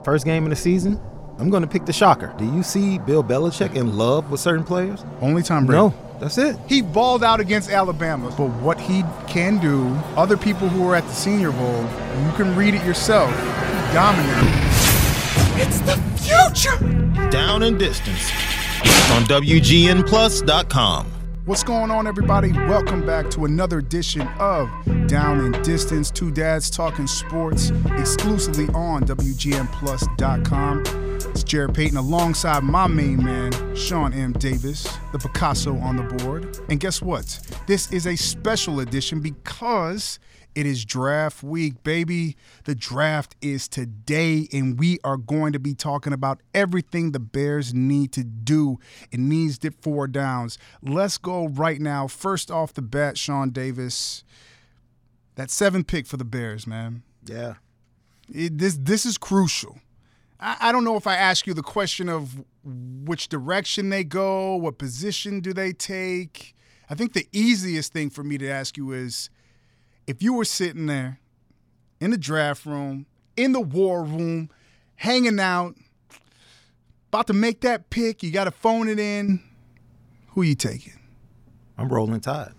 first game of the season, I'm going to pick the shocker. Do you see Bill Belichick in love with certain players? Only Tom Brady. No, that's it. He balled out against Alabama. But what he can do, other people who are at the Senior Bowl, you can read it yourself. He dominated. It's the future. Down and Distance on WGNplus.com. What's going on, everybody? Welcome back to another edition of Down and Distance. Two dads talking sports exclusively on WGNplus.com. It's Jared Payton alongside my main man, Sean M. Davis, the Picasso on the board. And guess what? This is a special edition because it is draft week, baby. The draft is today, and we are going to be talking about everything the Bears need to do in these 4 downs. Let's go right now. First off the bat, Sean Davis, that 7th pick for the Bears, man. Yeah. This is crucial. I don't know if I ask you the question of which direction they go, what position do they take. I think the easiest thing for me to ask you is, if you were sitting there in the draft room, in the war room, hanging out, about to make that pick, you got to phone it in, who you taking? I'm rolling Tide.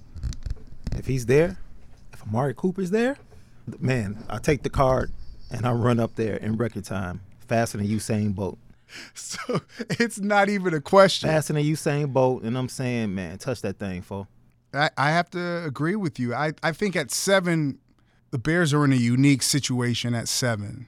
If he's there, if Amari Cooper's there, man, I take the card and I run up there in record time, faster than Usain Bolt. So it's not even a question. Faster than Usain Bolt, and I'm saying, man, touch that thing, fool. I have to agree with you. I think at 7, the Bears are in a unique situation at 7.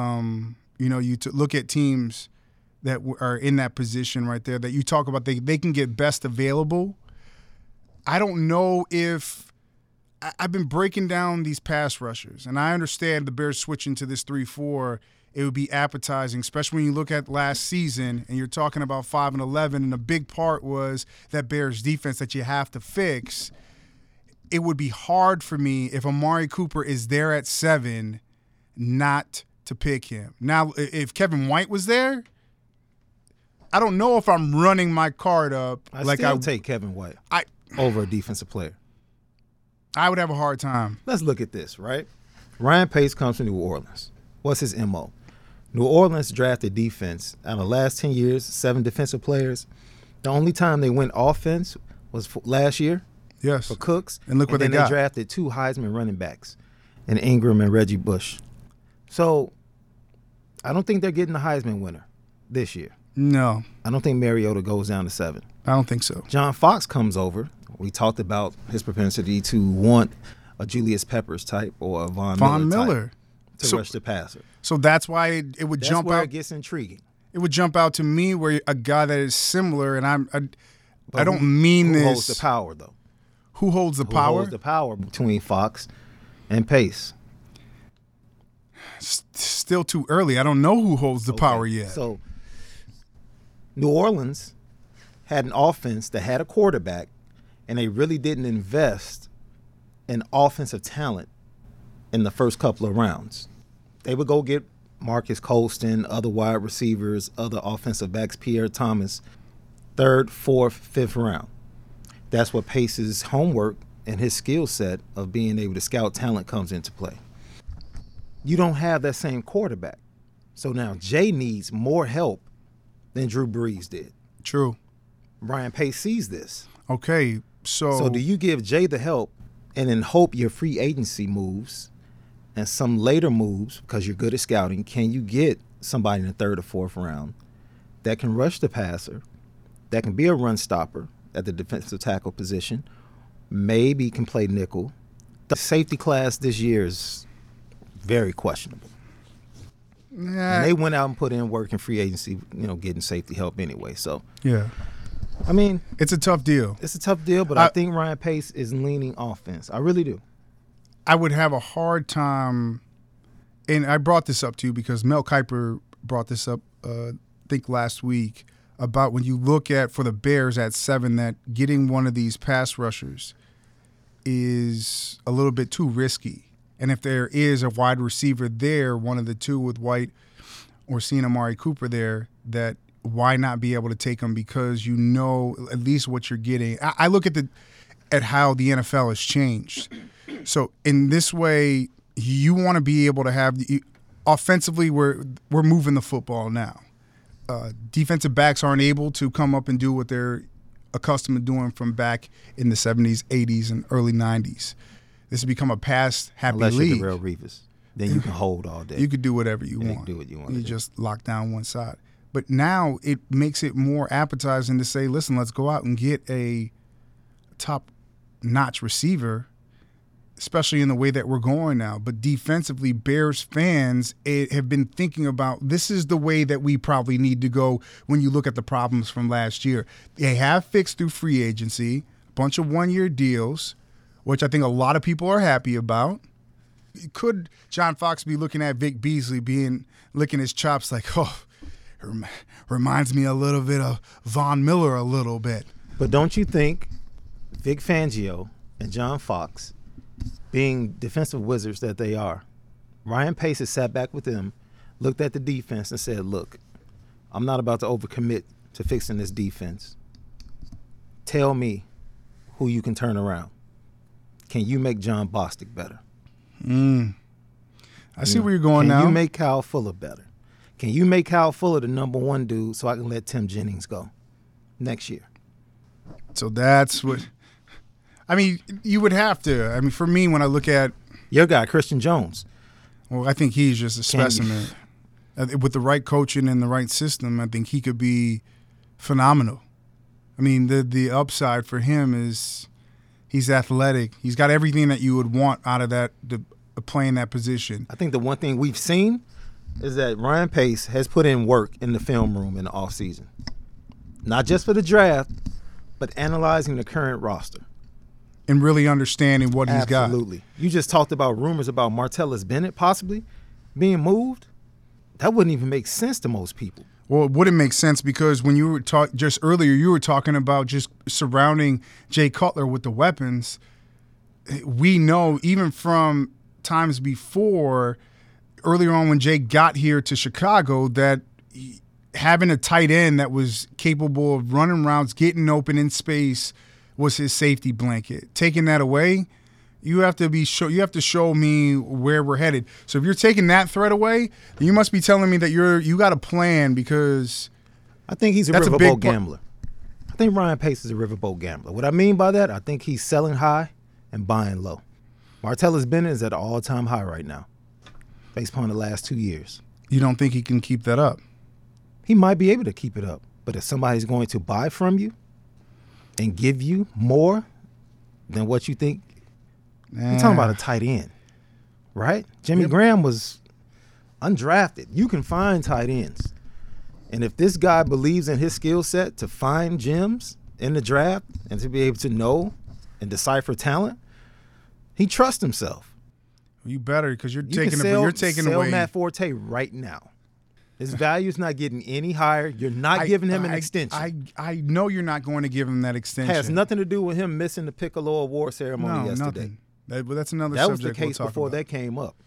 You look at teams that are in that position right there that you talk about, they can get best available. I don't know if – I've been breaking down these pass rushers, and I understand the Bears switching to this 3-4. It would be appetizing, especially when you look at last season and you're talking about 5-11, and a big part was that Bears defense that you have to fix. It would be hard for me if Amari Cooper is there at 7 not to pick him. Now, if Kevin White was there, I don't know if I'm running my card up. I would take Kevin White over a defensive player. I would have a hard time. Let's look at this, right? Ryan Pace comes from New Orleans. What's his MO? New Orleans drafted defense. Out of the last 10 years, 7 defensive players. The only time they went offense was last year. Yes. For Cooks. And look what they got. They drafted 2 Heisman running backs, in Ingram and Reggie Bush. So I don't think they're getting the Heisman winner this year. No. I don't think Mariota goes down to 7. I don't think so. John Fox comes over. We talked about his propensity to want a Julius Peppers type or a Von Miller type to rush the passer. So that's why it would jump out. That's where it gets intriguing. It would jump out to me where a guy that is similar, and I don't mean this. Who holds the power, though? Who holds the power? Who holds the power between Fox and Pace? Still too early. I don't know who holds the power yet. So New Orleans had an offense that had a quarterback, and they really didn't invest in offensive talent in the first couple of rounds. They would go get Marcus Colston, other wide receivers, other offensive backs, Pierre Thomas, 3rd, 4th, 5th round. That's what Pace's homework and his skill set of being able to scout talent comes into play. You don't have that same quarterback. So now Jay needs more help than Drew Brees did. True. Ryan Pace sees this. Okay, so do you give Jay the help and then hope your free agency moves and some later moves, because you're good at scouting, can you get somebody in the 3rd or 4th round that can rush the passer, that can be a run stopper at the defensive tackle position, maybe can play nickel? The safety class this year is very questionable. Yeah. And they went out and put in work in free agency, getting safety help anyway. So, yeah. I mean, it's a tough deal. It's a tough deal, but I think Ryan Pace is leaning offense. I really do. I would have a hard time, and I brought this up to you because Mel Kiper brought this up, I think last week, about when you look at, for the Bears at 7, that getting one of these pass rushers is a little bit too risky. And if there is a wide receiver there, one of the two with White or seeing Amari Cooper there, that why not be able to take them, because you know at least what you're getting. I look at how the NFL has changed. So in this way, you want to be able to have offensively, we're moving the football now. Defensive backs aren't able to come up and do what they're accustomed to doing from back in the 70s, 80s, and early 90s. This has become a pass-happy Unless league. you're the real Revis. Then you can hold all day. You could do whatever you You want. can do what you want You to do. just lock down one side. But now it makes it more appetizing to say, listen, let's go out and get a top-notch receiver, especially in the way that we're going now. But defensively, Bears fans have been thinking about this is the way that we probably need to go when you look at the problems from last year. They have fixed through free agency, a bunch of one-year deals, which I think a lot of people are happy about. Could John Fox be looking at Vic Beasley licking his chops like, oh, reminds me a little bit of Von Miller a little bit. But don't you think Vic Fangio and John Fox, being defensive wizards that they are, Ryan Pace has sat back with them, looked at the defense and said, look, I'm not about to overcommit to fixing this defense. Tell me who you can turn around. Can you make John Bostic better? I see where you're going now. Can you make Kyle Fuller better? Can you make Kyle Fuller the number one dude so I can let Tim Jennings go next year? So that's what – I mean, you would have to. I mean, for me, when I look at – Your guy, Christian Jones. Well, I think he's just a specimen. With the right coaching and the right system, I think he could be phenomenal. I mean, the upside for him is he's athletic. He's got everything that you would want out of that playing that position. I think the one thing we've seen is that Ryan Pace has put in work in the film room in the offseason. Not just for the draft, but analyzing the current roster. And really understanding what he's got. Absolutely. You just talked about rumors about Martellus Bennett possibly being moved. That wouldn't even make sense to most people. Well, it wouldn't make sense because when you were just earlier, you were talking about just surrounding Jay Cutler with the weapons. We know even from times before, earlier on when Jay got here to Chicago, that having a tight end that was capable of running routes, getting open in space was his safety blanket. Taking that away, you have to show me where we're headed. So if you're taking that threat away, you must be telling me that you got a plan because I think he's a that's riverboat gambler. I think Ryan Pace is a riverboat gambler. What I mean by that, I think he's selling high and buying low. Martellus Bennett is at an all-time high right now, based upon the last 2 years. You don't think he can keep that up? He might be able to keep it up, but if somebody's going to buy from you and give you more than what you think, you're talking about a tight end, right? Jimmy Graham was undrafted. You can find tight ends. And if this guy believes in his skill set to find gems in the draft and to be able to know and decipher talent, he trusts himself. You better, because you're You taking can sell away Matt Forte right now. His value's not getting any higher. You're not giving him an extension. I know you're not going to give him that extension. Has nothing to do with him missing the Piccolo Award ceremony yesterday. Nothing. That's another That was subject the case we'll talk before about. that came up.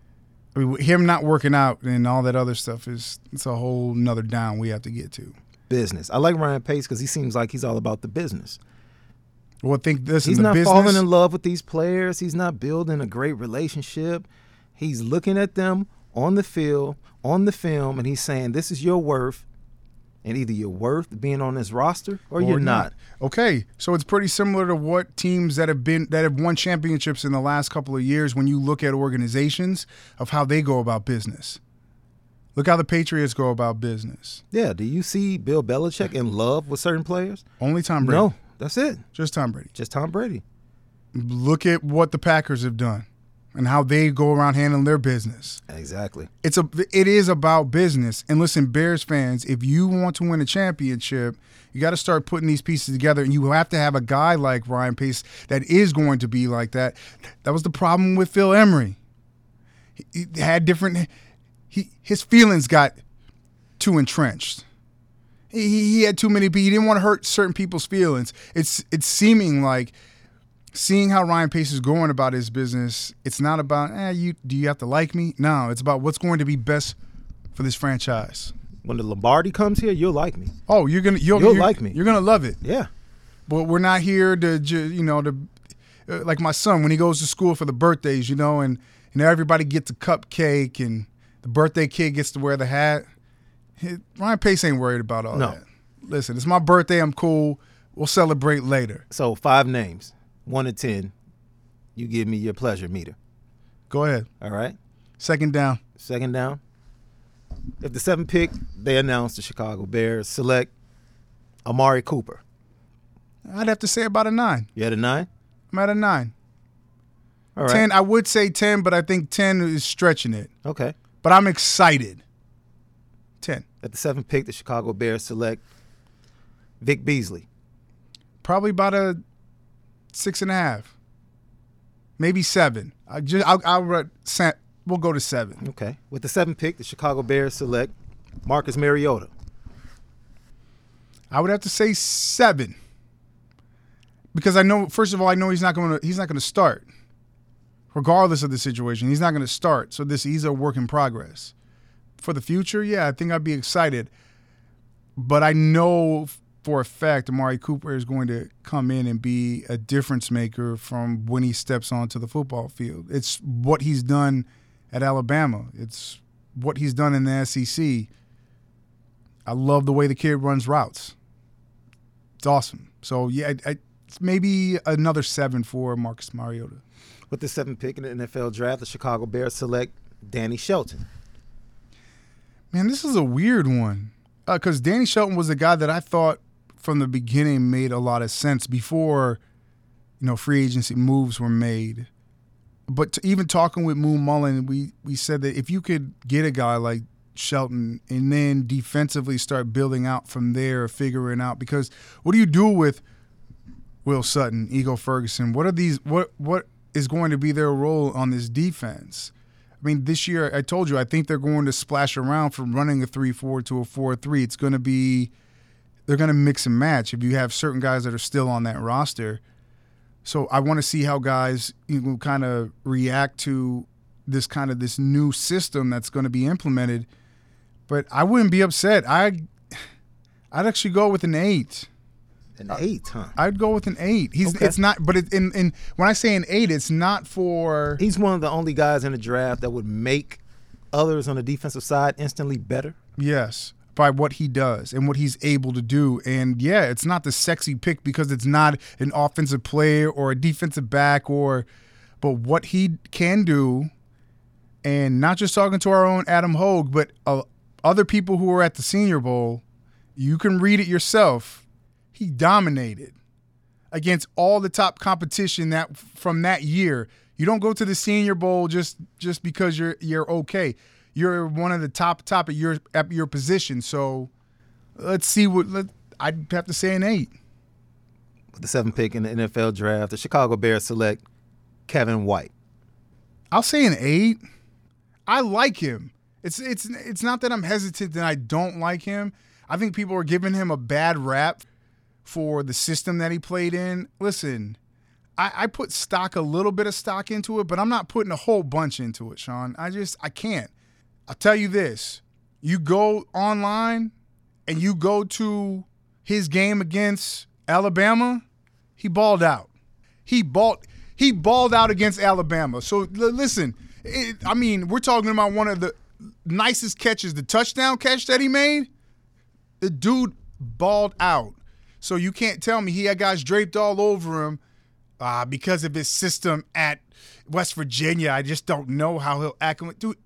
I mean, him not working out and all that other stuff it's a whole nother down we have to get to. Business. I like Ryan Pace because he seems like he's all about the business. Well, I think this He's is the not business. falling in love with these players. He's not building a great relationship. He's looking at them on the field, on the film, and he's saying, this is your worth, and either you're worth being on this roster or you're not. Okay, so it's pretty similar to what teams that have won championships in the last couple of years when you look at organizations of how they go about business. Look how the Patriots go about business. Yeah, do you see Bill Belichick in love with certain players? Only Tom Brady. No, that's it. Just Tom Brady. Just Tom Brady. Look at what the Packers have done and how they go around handling their business. Exactly. It is about business. And listen, Bears fans, if you want to win a championship, you got to start putting these pieces together, and you have to have a guy like Ryan Pace that is going to be like that. That was the problem with Phil Emery. He had different his feelings got too entrenched. He had too many people. He didn't want to hurt certain people's feelings. It's seeming like seeing how Ryan Pace is going about his business, it's not about, do you have to like me? No, it's about what's going to be best for this franchise. When the Lombardi comes here, you'll like me. Oh, you'll like me. You're gonna love it. Yeah. But we're not here to like my son when he goes to school for the birthdays, and everybody gets a cupcake and The birthday kid gets to wear the hat. Ryan Pace ain't worried about all No. that. Listen, it's my birthday. I'm cool. We'll celebrate later. So 5 names, 1 to 10. You give me your pleasure meter. Go ahead. All right. Second down. Second down. If the 7th pick, they announced the Chicago Bears select Amari Cooper. I'd have to say about a 9. You had a 9? I'm at a 9. All right. 10, I would say 10, but I think 10 is stretching it. Okay. But I'm excited. 10. At the 7th pick, the Chicago Bears select Vic Beasley. Probably about a 6.5. Maybe 7. We'll go to 7. Okay. With the 7th pick, the Chicago Bears select Marcus Mariota. I would have to say 7. Because I know, first of all, he's not going to start. Regardless of the situation, he's not going to start. So he's a work in progress. For the future, yeah, I think I'd be excited. But I know for a fact Amari Cooper is going to come in and be a difference maker from when he steps onto the football field. It's what he's done at Alabama. It's what he's done in the SEC. I love the way the kid runs routes. It's awesome. So, yeah, it's maybe another 7 for Marcus Mariota. With the 7th pick in the NFL draft, the Chicago Bears select Danny Shelton. Man, this is a weird one. Because Danny Shelton was a guy that I thought from the beginning made a lot of sense before, free agency moves were made. But even talking with Moon Mullen, we said that if you could get a guy like Shelton and then defensively start building out from there, figuring out, because what do you do with Will Sutton, Ego Ferguson? What is going to be their role on this defense? I mean, this year, I told you, I think they're going to splash around from running a 3-4 to a 4-3. It's going to be – they're going to mix and match if you have certain guys that are still on that roster. So I want to see how guys kind of react to this new system that's going to be implemented. But I wouldn't be upset. I'd actually go with an 8. An 8, huh? I'd go with an 8. It's not, but in when I say an 8, it's not for. He's one of the only guys in the draft that would make others on the defensive side instantly better. Yes, by what he does and what he's able to do. And yeah, it's not the sexy pick because it's not an offensive player or a defensive back but what he can do, and not just talking to our own Adam Hogue, but other people who were at the Senior Bowl, you can read it yourself. He dominated against all the top competition from that year. You don't go to the Senior Bowl just because you're okay. You're one of the top at your position. So let's see I'd have to say an 8. With the 7th pick in the NFL draft, the Chicago Bears select Kevin White. I'll say an 8. I like him. It's not that I'm hesitant that I don't like him. I think people are giving him a bad rap for the system that he played in. Listen, I put a little bit of stock into it, but I'm not putting a whole bunch into it, Sean. I can't. I'll tell you this. You go online and you go to his game against Alabama, he balled out. He balled out against Alabama. So listen, we're talking about one of the nicest catches, the touchdown catch that he made. The dude balled out. So you can't tell me he had guys draped all over him because of his system at West Virginia. I just don't know how he'll act. Dude,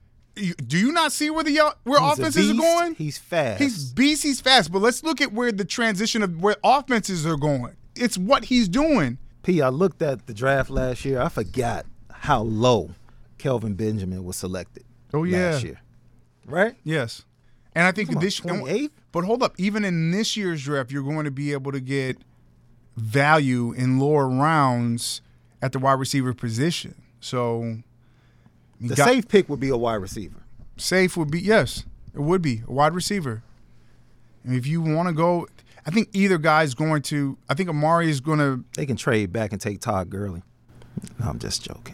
do you not see where offenses are going? He's fast. He's fast. But let's look at where the transition of where offenses are going. It's what he's doing. P, I looked at the draft last year. I forgot how low Kelvin Benjamin was selected last year. Right? Yes. And I think this 28th? But hold up, even in this year's draft, you're going to be able to get value in lower rounds at the wide receiver position. So the safe pick would be a wide receiver. Safe would be, yes, it would be a wide receiver. And if you want to go, I think either guy's going to. I think Amari is going to. They can trade back and take Todd Gurley. No, I'm just joking.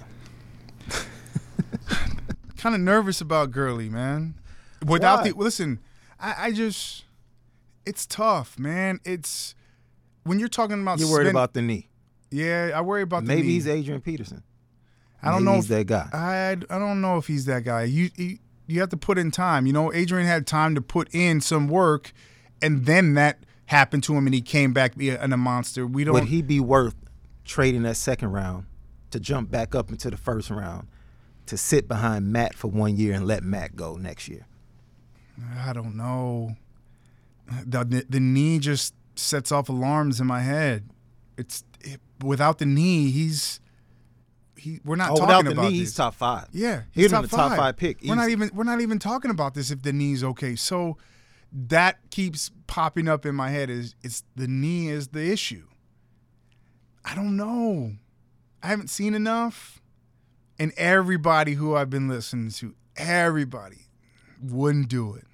Kind of nervous about Gurley, man. Listen, I just, it's tough, man. It's when you're talking about. You're worried about the knee. Yeah, I worry about the knee. Maybe he's Adrian Peterson. I don't know if he's that guy. I don't know if he's that guy. you have to put in time. Adrian had time to put in some work, and then that happened to him, and he came back being a monster. Would he be worth trading that second round to jump back up into the first round to sit behind Matt for 1 year and let Matt go next year? I don't know. The knee just sets off alarms in my head. Without the knee, we're not talking without the about knee, this. He's top 5. Yeah, he's top the top 5 pick. We're not even talking about this if the knee's okay. So that keeps popping up in my head. It's the knee is the issue. I don't know. I haven't seen enough, and everybody who I've been listening to, everybody wouldn't do it.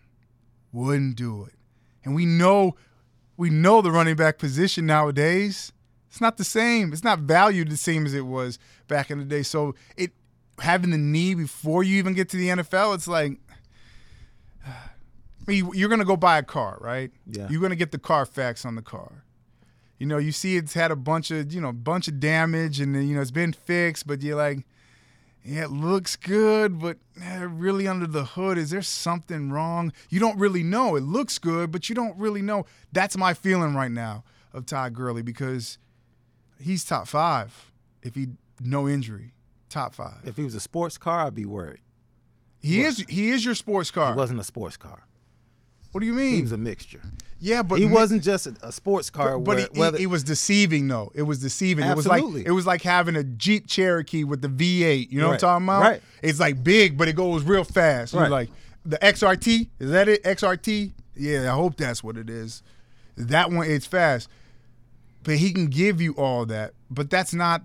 And we know the running back position nowadays. It's not the same. It's not valued the same as it was back in the day. So having the knee before you even get to the NFL, it's like, you're going to go buy a car, right? Yeah. You're going to get the Carfax on the car. You see it's had a bunch of damage, and then, it's been fixed, but you're like, yeah, it looks good, but really under the hood, is there something wrong? You don't really know. It looks good, but you don't really know. That's my feeling right now of Todd Gurley, because he's top 5 if no injury. Top 5. If he was a sports car, I'd be worried. He is your sports car. He wasn't a sports car. What do you mean? He was a mixture. Yeah, but he wasn't just a sports car. But he was deceiving, though. It was deceiving. Absolutely. It was like having a Jeep Cherokee with the V8. You know what I'm Right. talking about? Right. It's like big, but it goes real fast. You're Right. like, the XRT, is that it? XRT? Yeah, I hope that's what it is. That one, it's fast. But he can give you all that. But that's not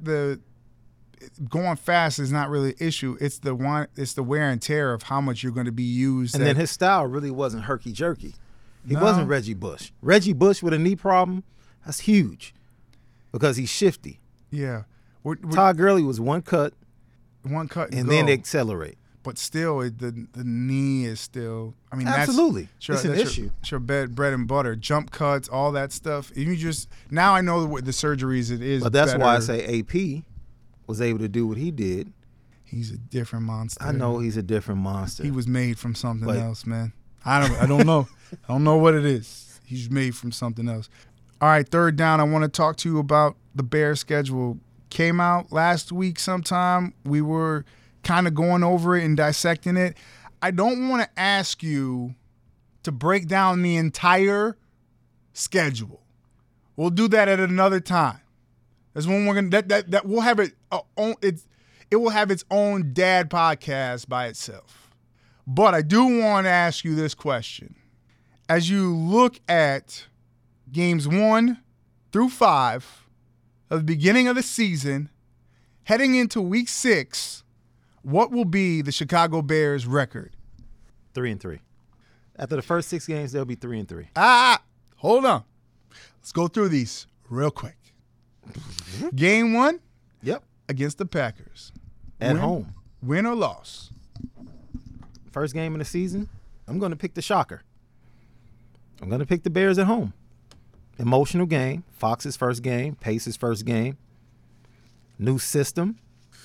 going fast is not really an issue. It's the wear and tear of how much you're going to be used. And then his style really wasn't herky-jerky. He No. wasn't Reggie Bush. Reggie Bush with a knee problem, that's huge because he's shifty. Yeah. Todd Gurley was one cut One cut and go. then accelerate. But still, the knee is still. I mean, Absolutely. It's an It's an issue. It's your bread and butter, jump cuts, all that stuff. If you just now, I know what the surgeries it is. But that's better. why I say AP was able to do what he did. He's a different monster. I know he's a different monster. He was made from something But- else, man. I don't know. I don't know what it is. He's made from something else. All right, third down. I want to talk to you about the Bears schedule. Came out last week sometime. We were kind of going over it and dissecting it. I don't want to ask you to break down the entire schedule. We'll do that at another time. That's when we're gonna that we'll have it will have its own dad podcast by itself. But I do want to ask you this question. As you look at games 1 through 5 of the beginning of the season, heading into week 6, what will be the Chicago Bears record? 3-3. After the first 6 games, they'll be 3-3. Hold on. Let's go through these real quick. Game 1 Yep. against the Packers. At home. Win or loss? First game of the season, I'm going to pick the shocker. I'm going to pick the Bears at home. Emotional game. Fox's first game. Pace's first game. New system.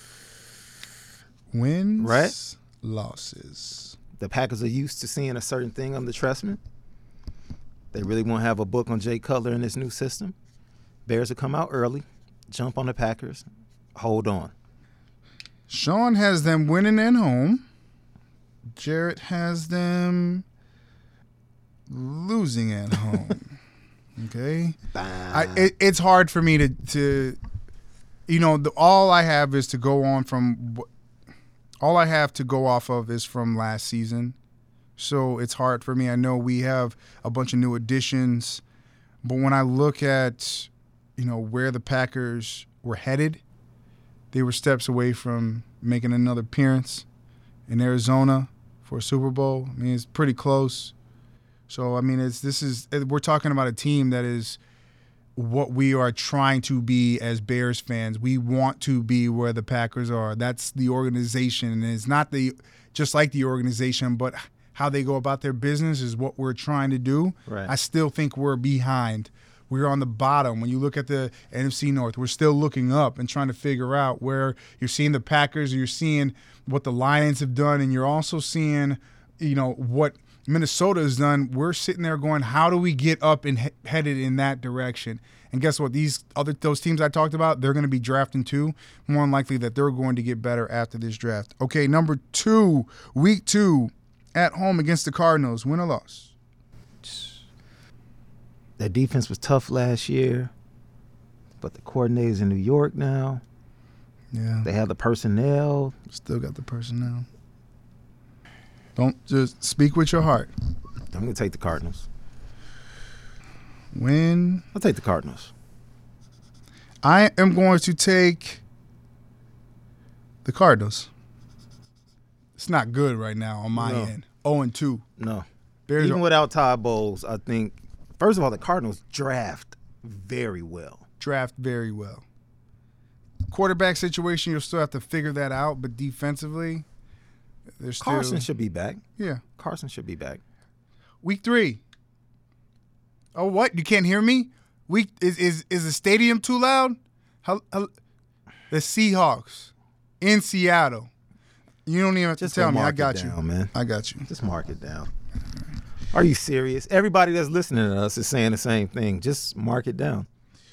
Wins, Right. losses. The Packers are used to seeing a certain thing under Trestman. They really won't have a book on Jay Cutler in this new system. Bears will come out early, jump on the Packers, hold on. Sean has them winning at home. Jarrett has them losing at home. Okay? It's hard for me to all I have is to go on from all I have to go off of is from last season. So it's hard for me. I know we have a bunch of new additions, but when I look at, where the Packers were headed, they were steps away from making another appearance in Arizona for a Super Bowl. I mean, it's pretty close. So, I mean, we're talking about a team that is what we are trying to be as Bears fans. We want to be where the Packers are. That's the organization. And it's not just like the organization, but how they go about their business is what we're trying to do. Right. I still think we're behind. We're on the bottom. When you look at the NFC North, we're still looking up and trying to figure out where you're seeing the Packers, you're seeing what the Lions have done, and you're also seeing what Minnesota has done, we're sitting there going, how do we get up and headed in that direction? And guess what? Those teams I talked about, they're going to be drafting too. More than likely that they're going to get better after this draft. Okay, number 2, week 2, at home against the Cardinals. Win or loss? That defense was tough last year, but the coordinator's in New York now. Yeah. They have the personnel. Still got the personnel. Don't just speak with your heart. I'm going to take the Cardinals. Win. I'll take the Cardinals. I am going to take the Cardinals. It's not good right now on my end. 0-2. No. Bears Even without Todd Bowles, I think, first of all, the Cardinals draft very well. Draft very well. Quarterback situation, you'll still have to figure that out, but defensively, there's still. Carson should be back. Yeah. Carson should be back. Week 3. Oh, what? You can't hear me? Is the stadium too loud? The Seahawks in Seattle. You don't even have to tell me. I got you, man. I got you. Just mark it down. Are you serious? Everybody that's listening to us is saying the same thing. Just mark it down.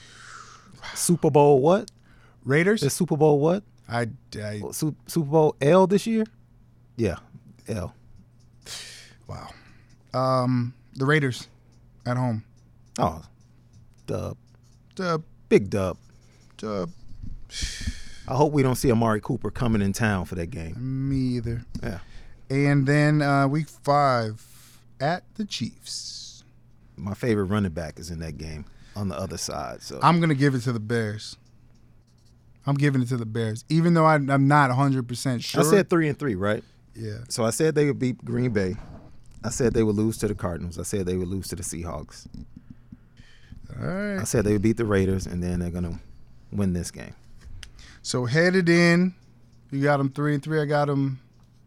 Super Bowl what? Raiders? The Super Bowl what? Super Bowl L this year? Yeah, L. Wow. The Raiders at home. Oh, dub. Dub. Big dub. Dub. I hope we don't see Amari Cooper coming in town for that game. Me either. Yeah. And then week 5 at the Chiefs. My favorite running back is in that game on the other side. So I'm going to give it to the Bears. I'm giving it to the Bears, even though I'm not 100% sure. I said 3-3, right? Yeah. So I said they would beat Green Bay. I said they would lose to the Cardinals. I said they would lose to the Seahawks. All right. I said they would beat the Raiders, and then they're going to win this game. So headed in, you got them 3-3. I got them.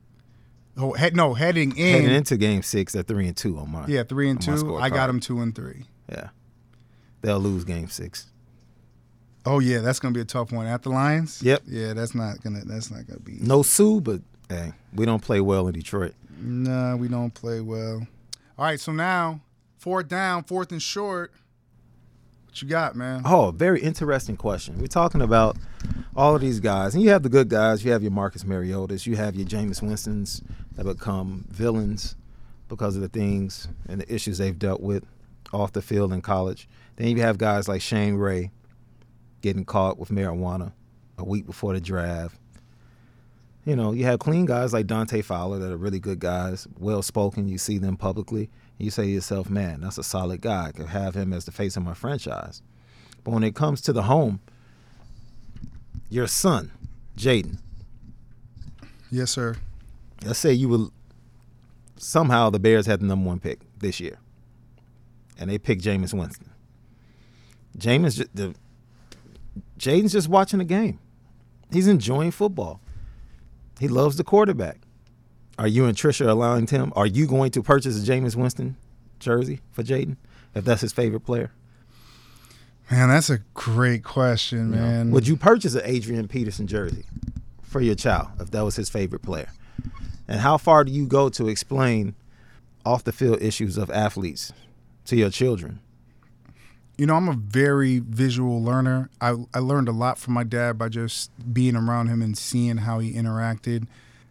Heading in. Heading into Game 6 at 3-2 on my. Yeah, 3-2. scorecard. I got them 2-3. Yeah, they'll lose Game 6. Oh yeah, that's gonna be a tough one at the Lions. Yep. Yeah, that's not gonna be. No Sue, but hey, we don't play well in Detroit. No, we don't play well. All right, so now 4th down, 4th and short. What you got, man? Oh, very interesting question. We're talking about all of these guys, and you have the good guys. You have your Marcus Mariotas. You have your Jameis Winstons that become villains because of the things and the issues they've dealt with off the field in college. Then you have guys like Shane Ray getting caught with marijuana a week before the draft. You know, you have clean guys like Dante Fowler that are really good guys, well-spoken. You see them publicly. You say to yourself, man, that's a solid guy. I could have him as the face of my franchise. But when it comes to the home, your son, Jaden. Yes, sir. Let's say you would somehow the Bears had the number 1 pick this year, and they picked Jameis Winston. Jaden's just watching the game. He's enjoying football. He loves the quarterback. Are you and Trisha allowing him? Are you going to purchase a Jameis Winston jersey for Jaden if that's his favorite player? Man, that's a great question, man. Would you purchase an Adrian Peterson jersey for your child if that was his favorite player? And how far do you go to explain off-the-field issues of athletes to your children? You know, I'm a very visual learner. I learned a lot from my dad by just being around him and seeing how he interacted.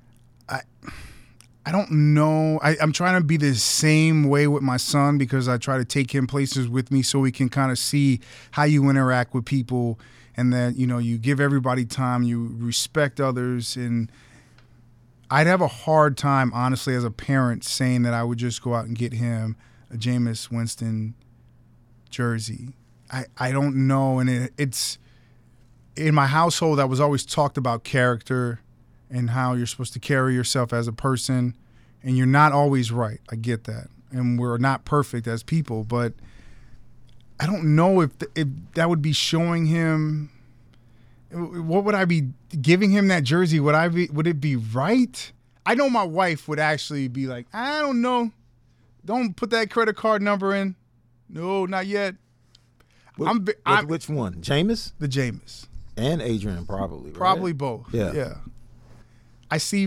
I don't know. I'm trying to be the same way with my son because I try to take him places with me so he can kind of see how you interact with people and that, you know, you give everybody time, you respect others. And I'd have a hard time, honestly, as a parent saying that I would just go out and get him a Jameis Winston jersey. I don't know. And it's in my household, I was always talked about character and how you're supposed to carry yourself as a person, and you're not always right. I get that. And we're not perfect as people, but I don't know if that would be showing him. What would I be giving him that jersey? Would it be right? I know my wife would actually be like, I don't know. Don't put that credit card number in. No, not yet. Which one? Jameis? The Jameis. And Adrian, probably. Right? Probably both. Yeah. I see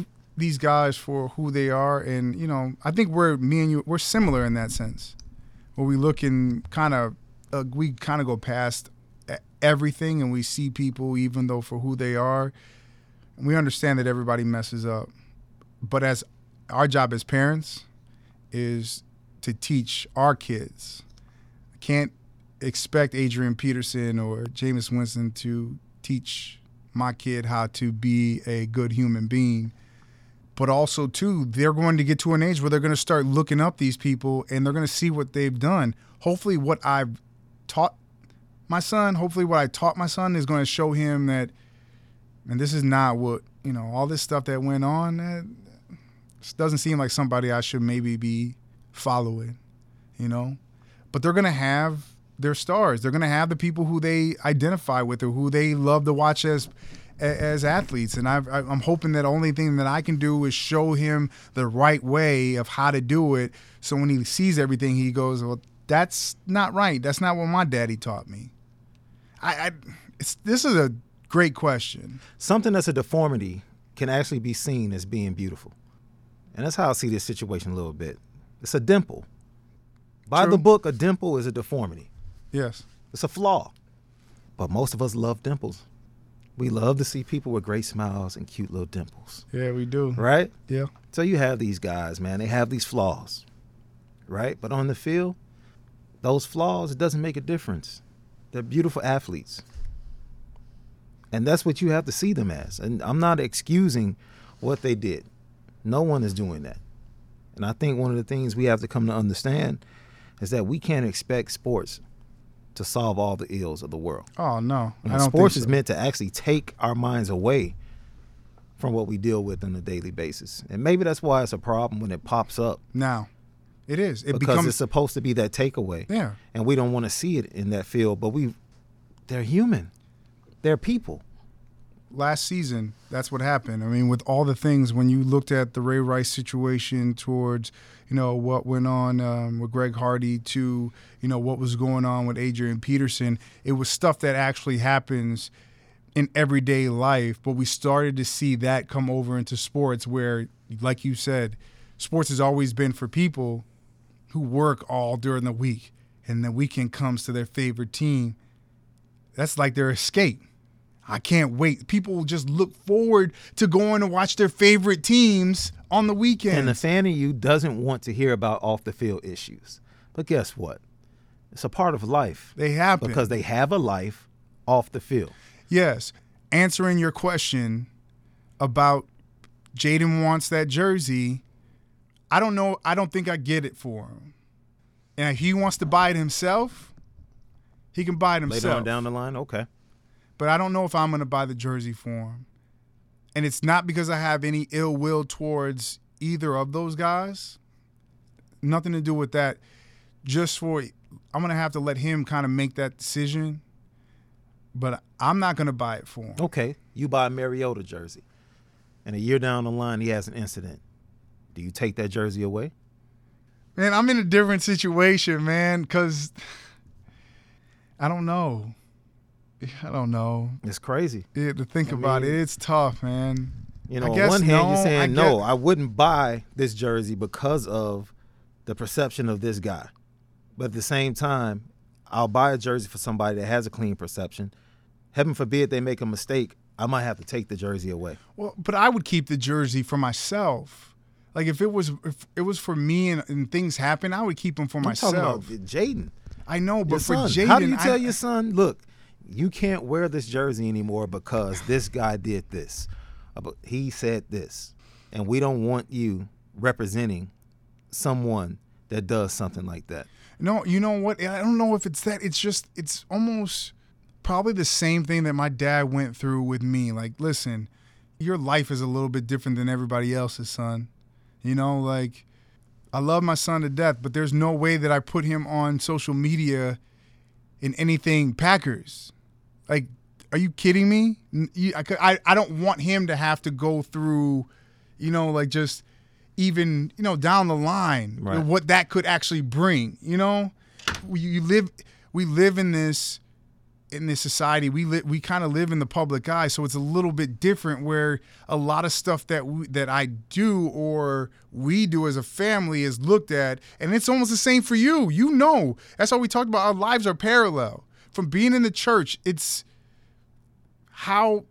these guys for who they are, and I think me and you, we're similar in that sense, where we look and we go past everything and we see people even though for who they are. And we understand that everybody messes up, but as our job as parents is to teach our kids. I can't expect Adrian Peterson or Jameis Winston to teach my kid how to be a good human being. But also, too, they're going to get to an age where they're going to start looking up these people and they're going to see what they've done. Hopefully what I've taught my son, is going to show him that, and this is not what, all this stuff that went on, this doesn't seem like somebody I should maybe be following, But they're going to have their stars. They're going to have the people who they identify with or who they love to watch as athletes. And I'm hoping that the only thing that I can do is show him the right way of how to do it. So when he sees everything, he goes, well, that's not right. That's not what my daddy taught me. This is a great question. Something that's a deformity can actually be seen as being beautiful. And that's how I see this situation a little bit. It's a dimple. By the book, a dimple is a deformity. Yes. It's a flaw. But most of us love dimples. We love to see people with great smiles and cute little dimples. Yeah, we do. Right? Yeah. So you have these guys, man. They have these flaws. Right? But on the field, those flaws, it doesn't make a difference. They're beautiful athletes. And that's what you have to see them as. And I'm not excusing what they did. No one is doing that. And I think one of the things we have to come to understand is that we can't expect sports to solve all the ills of the world. Oh, no. I don't sports think is meant to actually take our minds away from what we deal with on a daily basis. And maybe that's why it's a problem when it pops up. Now, it is. Because it's supposed to be that takeaway. Yeah. And we don't want to see it in that field, but they're human. They're people. Last season, that's what happened. I mean, with all the things, when you looked at the Ray Rice situation towards, what went on with Greg Hardy to, what was going on with Adrian Peterson, it was stuff that actually happens in everyday life. But we started to see that come over into sports where, like you said, sports has always been for people who work all during the week. And the weekend comes to their favorite team. That's like their escape. I can't wait. People just look forward to going to watch their favorite teams on the weekend. And the fan in you doesn't want to hear about off-the-field issues. But guess what? It's a part of life. They happen. Because they have a life off the field. Yes. Answering your question about Jaden wants that jersey, I don't know. I don't think I get it for him. And if he wants to buy it himself, he can buy it himself. Later on down the line, okay. But I don't know if I'm going to buy the jersey for him. And it's not because I have any ill will towards either of those guys. Nothing to do with that. I'm going to have to let him kind of make that decision. But I'm not going to buy it for him. Okay. You buy a Mariota jersey. And a year down the line, he has an incident. Do you take that jersey away? Man, I'm in a different situation, man, because I don't know. It's crazy. Yeah, to think about it, it's tough, man. On one hand, you're saying, I wouldn't buy this jersey because of the perception of this guy. But at the same time, I'll buy a jersey for somebody that has a clean perception. Heaven forbid they make a mistake, I might have to take the jersey away. Well, but I would keep the jersey for myself. Like if it was for me and things happen, I would keep them for myself. I'm talking about Jaden. I know, but for Jaden, how do you tell your son, look, you can't wear this jersey anymore because this guy did this. He said this. And we don't want you representing someone that does something like that. No, you know what? I don't know if it's that. It's almost probably the same thing that my dad went through with me. Like, listen, your life is a little bit different than everybody else's, son. Like, I love my son to death, but there's no way that I put him on social media in anything Packers. Like, are you kidding me? I don't want him to have to go through, like just even, down the line, right, what that could actually bring. We live in this in this society, we kind of live in the public eye, so it's a little bit different where a lot of stuff that I do or we do as a family is looked at, and it's almost the same for you. You know, that's how we talked about our lives are parallel. From being in the church, it's how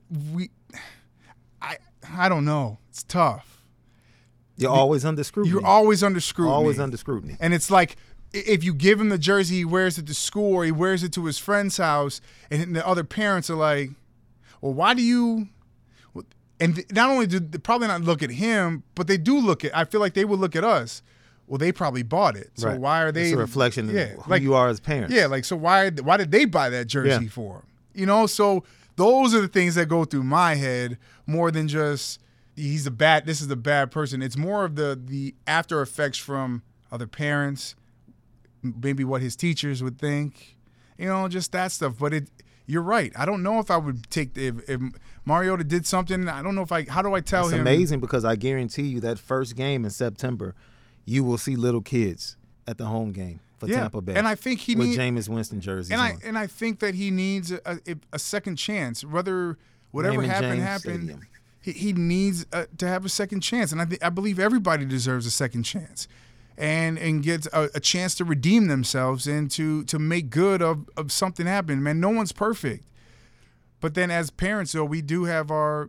I don't know. It's tough. You're always under scrutiny. You're always under scrutiny. Always under scrutiny. And it's like, if you give him the jersey, he wears it to school or he wears it to his friend's house, and the other parents are like, well, why do you – and not only do they probably not look at him, but they do look at – I feel like they would look at us. Well, they probably bought it. So why are they – It's a reflection of who you are as parents. Yeah, like, so why did they buy that jersey for him? You know, so those are the things that go through my head more than just this is a bad person. It's more of the after effects from other parents, maybe what his teachers would think, you know, just that stuff. But you're right. I don't know if I would take if Mariota did something. I don't know how do I tell him? It's amazing because I guarantee you that first game in September, you will see little kids at the home game for Tampa Bay. And I think he needs Jameis Winston jerseys on. And I think that he needs a second chance. Whatever happened. He needs to have a second chance, and I believe everybody deserves a second chance. And get a chance to redeem themselves and to make good of something happening. Man, no one's perfect. But then as parents, though, we do have our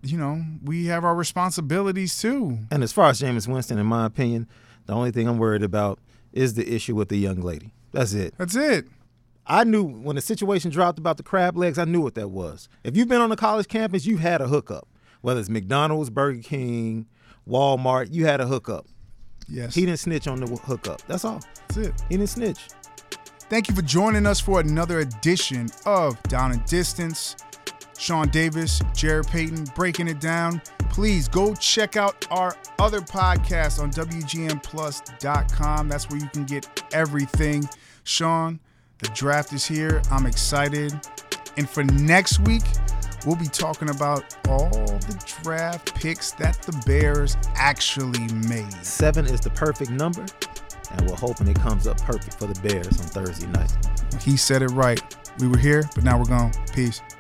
responsibilities too. And as far as Jameis Winston, in my opinion, the only thing I'm worried about is the issue with the young lady. That's it. That's it. I knew when the situation dropped about the crab legs, I knew what that was. If you've been on a college campus, you've had a hookup. Whether it's McDonald's, Burger King, Walmart, you had a hookup. Yes. He didn't snitch on the hookup. That's all. That's it. He didn't snitch. Thank you for joining us for another edition of Down and Distance. Sean Davis, Jared Payton, breaking it down. Please go check out our other podcast on WGNplus.com. That's where you can get everything. Sean, the draft is here. I'm excited. And for next week, we'll be talking about all the draft picks that the Bears actually made. 7 is the perfect number, and we're hoping it comes up perfect for the Bears on Thursday night. He said it right. We were here, but now we're gone. Peace.